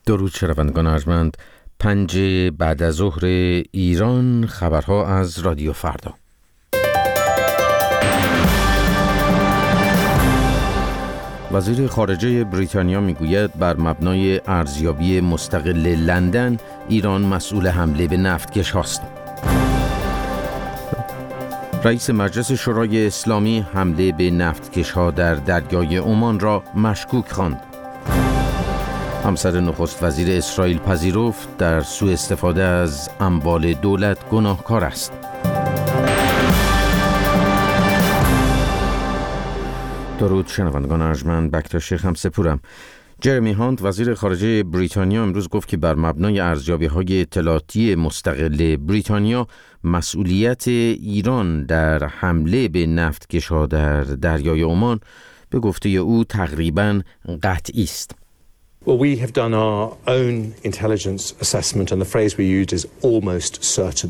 درود شنوندگان ارجمند. 5 بعد از ظهر ایران، خبرها از رادیو فردا. وزیر خارجه بریتانیا میگوید بر مبنای ارزیابی مستقل لندن، ایران مسئول حمله به نفتکش هاست. رئیس مجلس شورای اسلامی حمله به نفتکش ها در دریای عمان را مشکوک خواند. همسر نخست وزیر اسرائیل پذیرفت در سوء استفاده از اموال دولت گناهکار است. درود شنوندگان ارجمند، بکتا شیخ هم سپورم. جرمی هانت وزیر خارجه بریتانیا امروز گفت که بر مبنای ارزیابی‌های اطلاعاتی مستقل بریتانیا، مسئولیت ایران در حمله به نفتکش‌ها در دریای عمان به گفته او تقریباً قطعی است. Well, we have done our own intelligence assessment and the phrase we used is almost certain.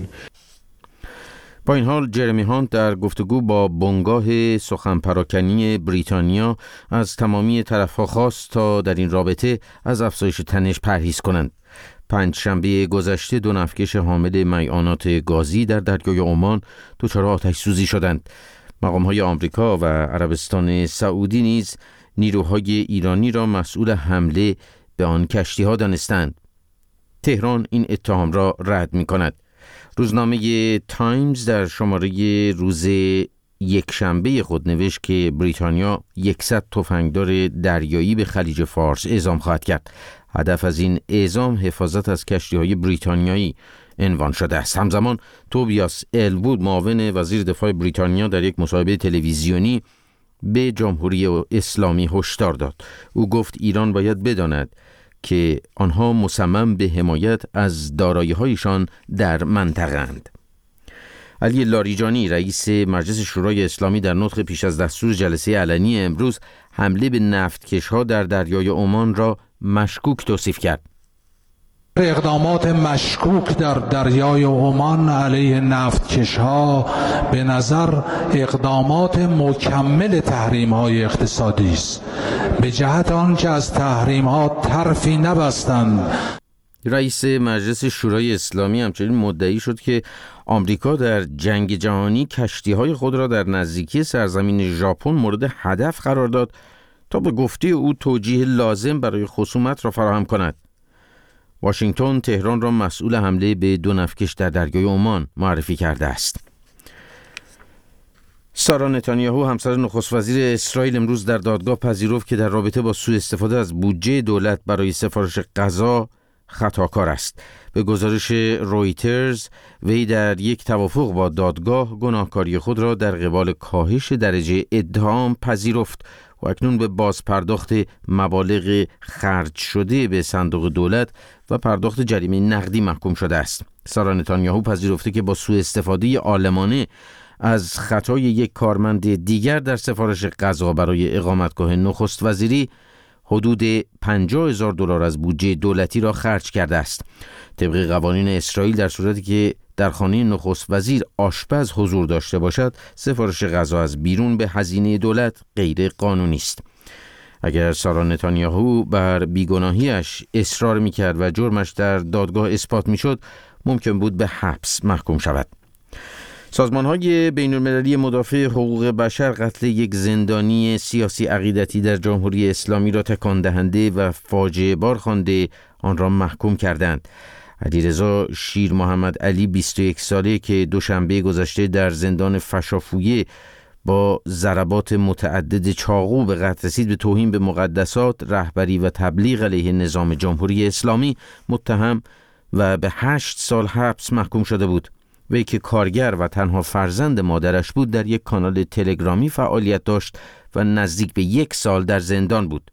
با این حال جرمی هانت در گفتگو با بنگاه سخن پراکنی بریتانیا از تمامی طرف‌ها خواست تا در این رابطه از افزایش تنش پرهیز کنند. پنجشنبه گذشته 2 نفتکش حامل مایعات گازی در دریای عمان دچار آتش سوزی شدند. مقام‌های آمریکا و عربستان سعودی نیز نیروهای ایرانی را مسئول حمله به آن کشتی‌ها دانستند. تهران این اتهام را رد می‌کند. روزنامه تایمز در شماره روز یکشنبه خود نوشت که بریتانیا 100 تفنگدار دریایی به خلیج فارس اعزام خواهد کرد. هدف از این اعزام حفاظت از کشتی‌های بریتانیایی عنوان شده است. همزمان توبیاس الوود معاون وزیر دفاع بریتانیا در یک مصاحبه تلویزیونی به جمهوری اسلامی هشدار داد. او گفت ایران باید بداند که آنها مصمم به حمایت از دارایی‌هایشان در منطقه اند. علی لاریجانی رئیس مجلس شورای اسلامی در نطق پیش از دستور جلسه علنی امروز حمله به نفتکش‌ها در دریای عمان را مشکوک توصیف کرد. اقدامات مشکوک در دریای عمان علیه نفتکش‌ها به نظر اقدامات مکمل تحریم‌های اقتصادی است، به جهت آنکه از تحریم‌ها طرفی نبستند. رئیس مجلس شورای اسلامی همچنین مدعی شد که آمریکا در جنگ جهانی کشتی‌های خود را در نزدیکی سرزمین ژاپن مورد هدف قرار داد تا به گفته او توجیه لازم برای خصومت را فراهم کند. واشنگتن تهران را مسئول حمله به 2 نفتکش در دریای عمان معرفی کرده است. سارا نتانیاهو همسر نخست وزیر اسرائیل امروز در دادگاه پذیرفت که در رابطه با سوء استفاده از بودجه دولت برای سفارش غزا خطاکار است. به گزارش رویترز، وی در یک توافق با دادگاه گناهکاری خود را در قبال کاهش درجه اتهام پذیرفت و اکنون به بازپرداخت مبالغ خرج شده به صندوق دولت و پرداخت جریمه نقدی محکوم شده است. سارا نتانیاهو پذیرفته که با سوء استفاده عالمانه از خطای یک کارمند دیگر در سفارش غزا برای اقامتگاه نخست وزیری حدود $50,000 از بودجه دولتی را خرج کرده است. طبق قوانین اسرائیل در صورتی که در خانه نخست وزیر آشپز حضور داشته باشد، سفارش غذا از بیرون به هزینه دولت غیر قانونی است. اگر سارا نتانیاهو بر بیگناهیش اصرار می‌کرد و جرمش در دادگاه اثبات می‌شد، ممکن بود به حبس محکوم شود. سازمان‌های بین‌المللی مدافع حقوق بشر قتل یک زندانی سیاسی عقیدتی در جمهوری اسلامی را تکان دهنده و فاجعه بار خوانده آن را محکوم کردند. علیرضا شیر محمد علی 21 ساله که دوشنبه گذشته در زندان فشافویه با ضربات متعدد چاقو به قتل رسید، به توهین به مقدسات، رهبری و تبلیغ علیه نظام جمهوری اسلامی متهم و به 8 سال حبس محکوم شده بود. وی که کارگر و تنها فرزند مادرش بود، در یک کانال تلگرامی فعالیت داشت و نزدیک به 1 سال در زندان بود.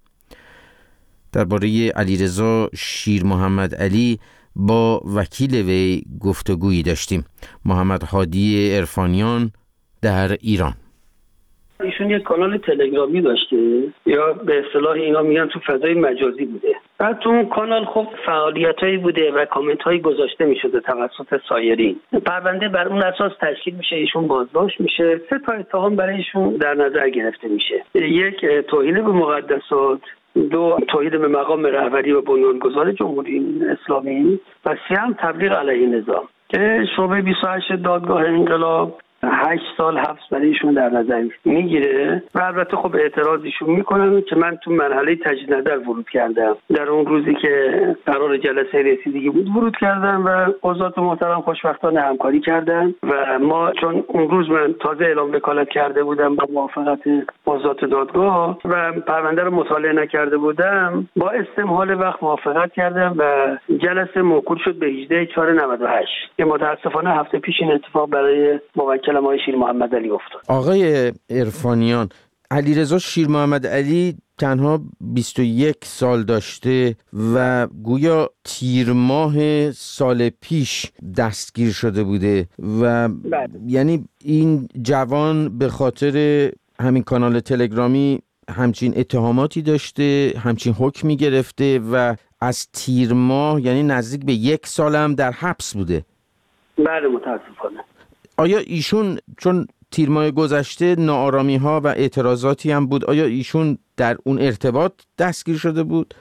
درباره علیرضا شیر محمد علی با وکیل وی گفتگویی داشتیم. محمد هادی عرفانیان در ایران. ایشون یک کانال تلگرامی داشته یا به اصطلاح اینا میگن تو فضای مجازی بوده. بعد تو اون کانال خب فعالیتایی بوده و کامنت هایی گذاشته میشده توسط سایرین. پرونده بر اون اساس تشکیل میشه، ایشون بازداشت میشه. 3 تا اتهام برای ایشون در نظر گرفته میشه. یک، توهین به مقدسات، 2 توحید به مقام رهبری و بنیانگذار جمهوری اسلامی و 3 تبلیغ علیه نظام که شعبه 28 دادگاه انقلاب 8 سال حبس برای ایشون در نظر میگیره و البته خب اعتراضشون میکنن که من تو مرحله تجدید نظر ورود کردم. در اون روزی که قرار جلسه رسیدگی بود ورود کردم و قضات محترم خوشبختانه همکاری کردن و ما چون اون روز من تازه اعلام وکالت کرده بودم با موافقت قضات دادگاه و پرونده رو مطالعه نکرده بودم، با استمهال وقت موافقت کردم و جلسه موکول شد به 18/4/98 که متاسفانه هفته پیش این اتفاق برای موکل ما شیر محمد علی افتاد. آقای عرفانیان، علیرضا شیر محمد علی تنها 21 سال داشته و گویا تیر ماه سال پیش دستگیر شده بوده و یعنی این جوان به خاطر همین کانال تلگرامی همچین اتهاماتی داشته، همچین حکمی گرفته و از تیر ماه یعنی نزدیک به 1 سال هم در حبس بوده. بله متاسفانه. آیا ایشون چون تیر ماه گذشته ناآرامی ها و اعتراضاتی هم بود، آیا ایشون در اون ارتباط دستگیر شده بود؟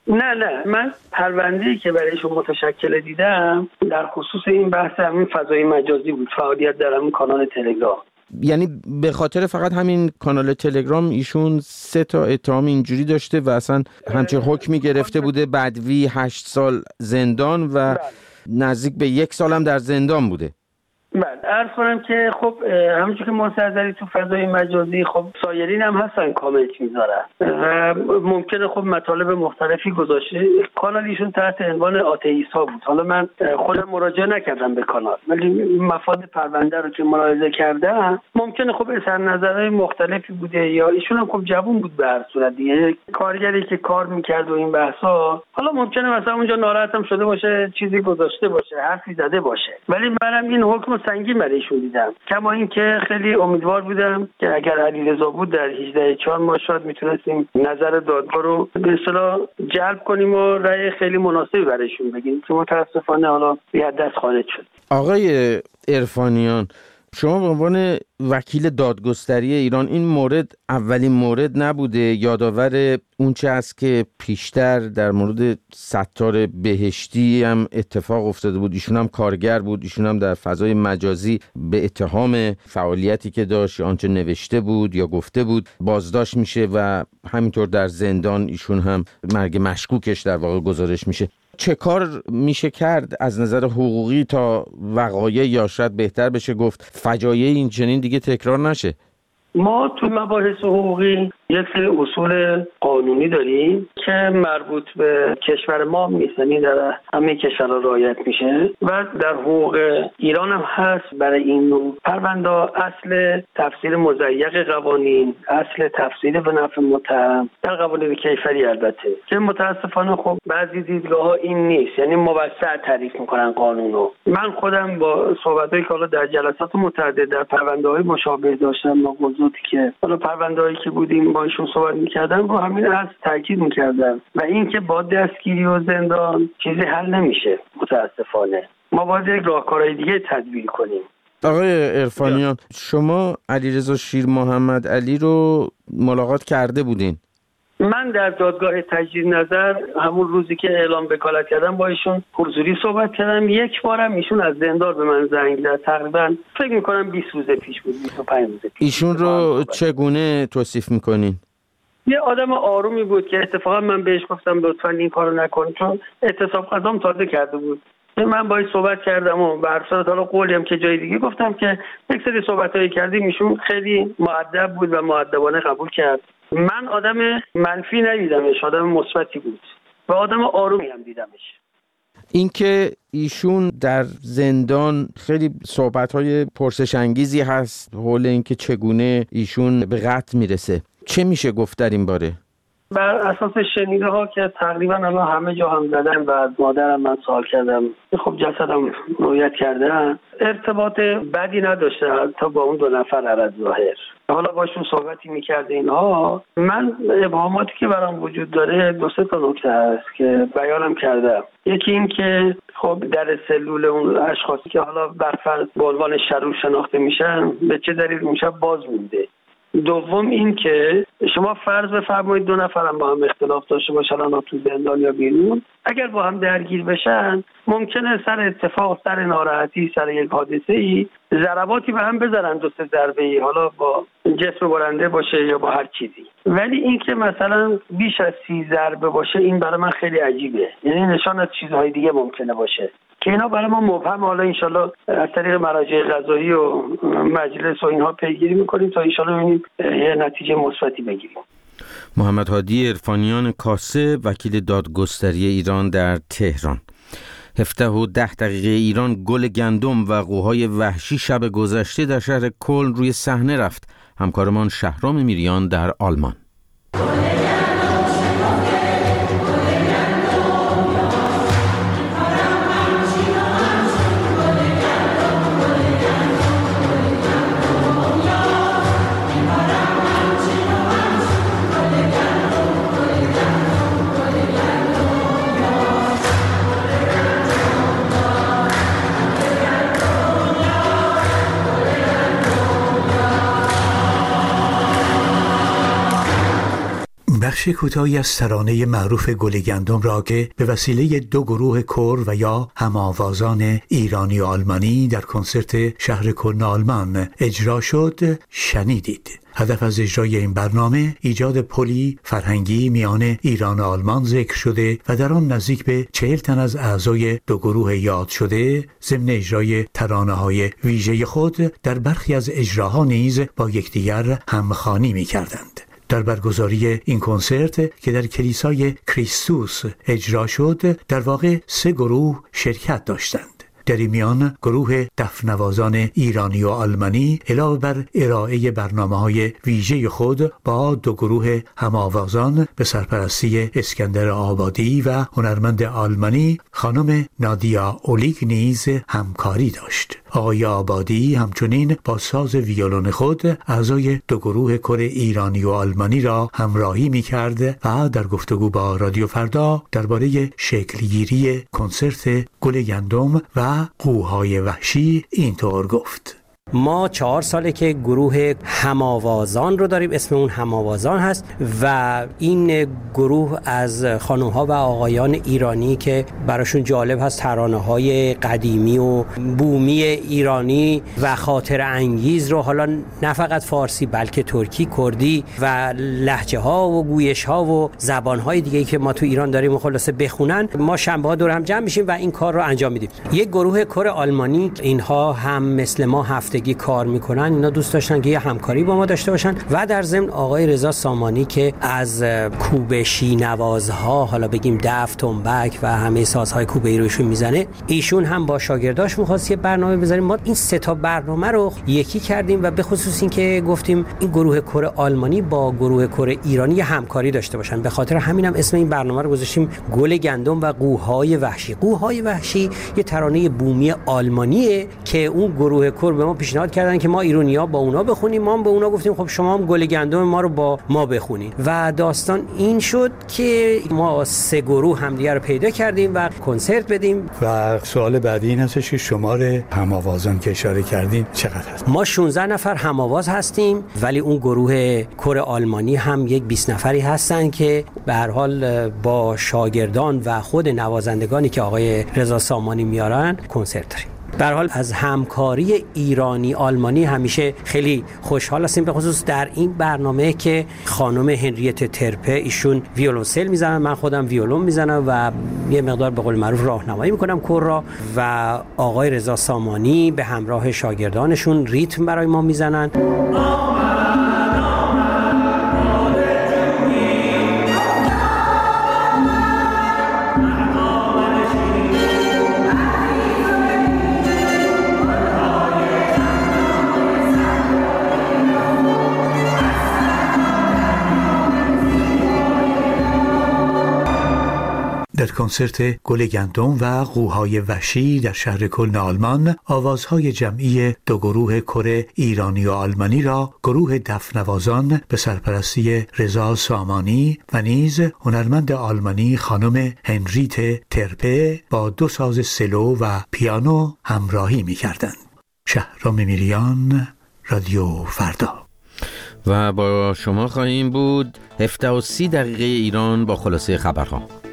نه من پرونده‌ای که برایشون متشکل دیدم در خصوص این بحث همین فضای مجازی بود، فعالیت در همین کانال تلگرام. یعنی به خاطر فقط همین کانال تلگرام ایشون 3 تا اتهام اینجوری داشته و اصلا همچین حکمی گرفته بوده، بدوی 8 سال زندان و نزدیک به 1 سال هم در زندان بوده. بله عرض کنم که خب همونجور که منتظری تو فضای مجازی خب سایرین هم هستن کامنت میذارن و ممکنه خب مطالب مختلفی گذاشته. کانال ایشون تحت عنوان آتئیستا بود. حالا من خودم مراجعه نکردم به کانال ولی مفاد پرونده رو که ملاحظه کردم ممکنه خب اظهار نظرهای مختلفی بوده یا ایشون هم خب جوون بود به هر صورت دیگه، کارگری که کار میکرد و این بحثا، حالا ممکنه مثلا اونجا ناراحتم شده باشه، چیزی گذاشته باشه، حرفی زده باشه، ولی منم این حکم سنگین برایشون دیدم. کما اینکه خیلی امیدوار بودم که اگر علیرضا بود در 18/4 ما شاید میتونستیم نظر دادگاه رو به اصطلاح جلب کنیم و رأی خیلی مناسبی برایشون بگیریم که متاسفانه حالا بی دست خارج شد. آقای عرفانیان، شما به عنوان وکیل دادگستری ایران این مورد اولین مورد نبوده، یادآور اون چه است که پیشتر در مورد ستار بهشتی هم اتفاق افتاده بود. ایشون هم کارگر بود، ایشون هم در فضای مجازی به اتهام فعالیتی که داشت آنچه نوشته بود یا گفته بود بازداشت میشه و همینطور در زندان ایشون هم مرگ مشکوکش در واقع گزارش میشه. چه کار میشه کرد از نظر حقوقی تا وقایع یا شاید بهتر بشه گفت فجایع این چنین دیگه تکرار نشه؟ ما تو مباحث حقوقی یک سری اصول قانونی داریم که مربوط به کشور ما نیست، یعنی در همه کشورها رعایت میشه و در حقوق ایران هم هست. برای این نوع پرونده اصل تفسیر مضیق قوانین، اصل تفسیر به نفع متهم در قوانین کیفری البته که متاسفانه خب بعضی دیدگاه‌ها این نیست، یعنی موسع تعریف میکنن قانونو. من خودم با صحبتایی که حالا در جلسات متعدد در پرونده‌های مشابه داشتم با قضاتی که حالا پرونده‌هایی که بودیم با ایشون صحبت می‌کردم با همین از تاکید می‌کردم و اینکه با دستگیری و زندان چیزی حل نمیشه. متاسفانه ما باید یک راهکارهای دیگه تدبیر کنیم. آقای عرفانیان، شما علیرضا شیر محمد علی رو ملاقات کرده بودین؟ من در دادگاه تجدید نظر همون روزی که اعلام وکالت کردم با ایشون حضوری صحبت کردم. یک بارم ایشون از زندان به من زنگ زد، تقریبا فکر می‌کنم 20 روز پیش بود، 25 روز پیش. ایشون رو چگونه توصیف می‌کنین؟ یه آدم آرومی بود که اتفاقا من بهش گفتم لطفاً این کارو نکن چون اعتصاب قضام تازه کرده بود. من باهاش صحبت کردم و به هر صورت حالا قولی هم که جای دیگه گفتم که یک سری صحبتایی کردیم، ایشون خیلی مؤدب بود و مؤدبانه قبول کرد. من آدم منفی ندیدمش، آدم مثبتی بود و آدم آرومی هم دیدمش. اینکه ایشون در زندان خیلی صحبت‌های پرسش انگیزی هست حول اینکه چگونه ایشون به قتل میرسه، چه میشه گفت در این باره؟ بر اساس شنیده ها که تقریبا الان همه جا هم زدن و از مادرم من سوال کردم، خب جسدم رویت کردن، ارتباط بدی نداشته تا با اون 2 نفر از ظاهر. حالا باشون صحبتی میکرده اینها. من ابهاماتی که برام وجود داره 2-3 تا نکته هست که بیانم کردم. یکی این که خب در سلول اون اشخاصی که حالا برفرض به عنوان شرور شناخته میشن به چه دلیل اون شب باز مونده دوم این که شما فرض بفرمایید 2 نفرم با هم اختلاف داشته باشن الان تو زندان یا بیرون، اگر با هم درگیر بشن ممکنه سر اتفاق، سر ناراحتی، سر یک حادثه‌ای ضرباتی به هم بزنن، 2-3 ضربه‌ای، حالا با جسم برنده باشه یا با هر چیزی. ولی این که مثلا بیش از 30 ضربه باشه این برای من خیلی عجیبه، یعنی نشان از چیزهای دیگه ممکنه باشه که اینا برای ما مبهم. حالا انشالله از طریق مراجع قضایی و مجلس و اینها پیگیری میکنیم تا انشالله ببینیم یه نتیجه مثبتی بگیریم. محمد هادی عرفانیان کاسه، وکیل دادگستری ایران در تهران. 17:10 ایران گل گندم و قوهای وحشی شب گذشته در شهر کلن روی صحنه رفت. همکارمان شهرام میریان در آلمان. بخش کوتاهی از ترانه معروف گل گندم را که به وسیله 2 گروه کور و یا هم‌آوازان ایرانی و آلمانی در کنسرت شهر کلن آلمان اجرا شد شنیدید. هدف از اجرای این برنامه ایجاد پلی فرهنگی میان ایران و آلمان ذکر شده و در آن نزدیک به 40 تن از اعضای 2 گروه یاد شده ضمن اجرای ترانه‌های ویژه خود در برخی از اجراها نیز با یکدیگر همخوانی می‌کردند. در برگزاری این کنسرت که در کلیسای کریستوس اجرا شد در واقع 3 گروه شرکت داشتند. در این میان گروه دفنوازان ایرانی و آلمانی علاوه بر ارائه برنامه‌های ویژه خود با 2 گروه هم‌آوازان به سرپرستی اسکندر آبادی و هنرمند آلمانی خانم نادیا اولیگ نیز همکاری داشت. آقای آبادی همچنین با ساز ویولون خود اعضای 2 گروه کور ایرانی و آلمانی را همراهی می‌کرد و در گفتگو با رادیو فردا درباره شکلگیری کنسرت گل گندم و قوهای وحشی اینطور گفت: ما 4 ساله که گروه هم‌آوازان رو داریم، اسم اون هم‌آوازان هست و این گروه از خانم‌ها و آقایان ایرانی که براشون جالب هست ترانه‌های قدیمی و بومی ایرانی و خاطر انگیز رو حالا نه فقط فارسی بلکه ترکی، کردی و لهجه‌ها و گویش‌ها و زبان‌های دیگه‌ای که ما تو ایران داریم و خلاصه بخونن، ما شنبه‌ها دور هم جمع میشیم و این کار رو انجام میدیم. یک گروه کور آلمانی، اینها هم مثل ما هفتگی کار میکنن، اینا دوست داشتن که یه همکاری با ما داشته باشن و در ضمن آقای رضا سامانی که از کوبشی نوازها، حالا بگیم دف، تنبک و همه سازهای کوبه‌ای رو ایشون میزنه، ایشون هم با شاگرداش می‌خواست یه برنامه بذاریم. ما این 3 تا برنامه رو یکی کردیم و به خصوص این که گفتیم این گروه کور آلمانی با گروه کور ایرانی یه همکاری داشته باشن. به خاطر همینم اسم این برنامه رو گذاشتیم گل گندم و قوهای وحشی. قوهای وحشی یه ترانه بومی آلمانیه که اون گروه کور به ما پیشنهاد کردن که ما ایرانی‌ها با اونا بخونیم، ما هم به اونا گفتیم خب شما هم گل گندم ما رو با ما بخونین و داستان این شد که ما 3 گروه همدیگه رو پیدا کردیم و کنسرت بدیم. و سوال بعدی این هستش که شمار هم‌آوازان که اشاره کردین چقدر هست؟ ما 16 نفر هم‌آواز هستیم، ولی اون گروه کور آلمانی هم یک 20 نفری هستن که به هر حال با شاگردان و خود نوازندگانی که آقای رضا سامانی میارن کنسرت داریم. به هر حال از همکاری ایرانی آلمانی همیشه خیلی خوشحال هستیم، به خصوص در این برنامه که خانم هنریت ترپه ایشون ویولونسل میزنن، من خودم ویولون میزنم و یه مقدار به قول معروف راهنمایی میکنم کور را و آقای رضا سامانی به همراه شاگردانشون ریتم برای ما میزنن. در کنسرت گل گندم و قوهای وحشی در شهر کلن آلمان آوازهای جمعی 2 گروه کور ایرانی و آلمانی را گروه دفنوازان به سرپرستی رضا سامانی و نیز هنرمند آلمانی خانم هنریت ترپه با 2 ساز سلو و پیانو همراهی می‌کردند. شهرام میریان، رادیو فردا. و با شما خواهیم بود 17:30 ایران با خلاصه خبرها.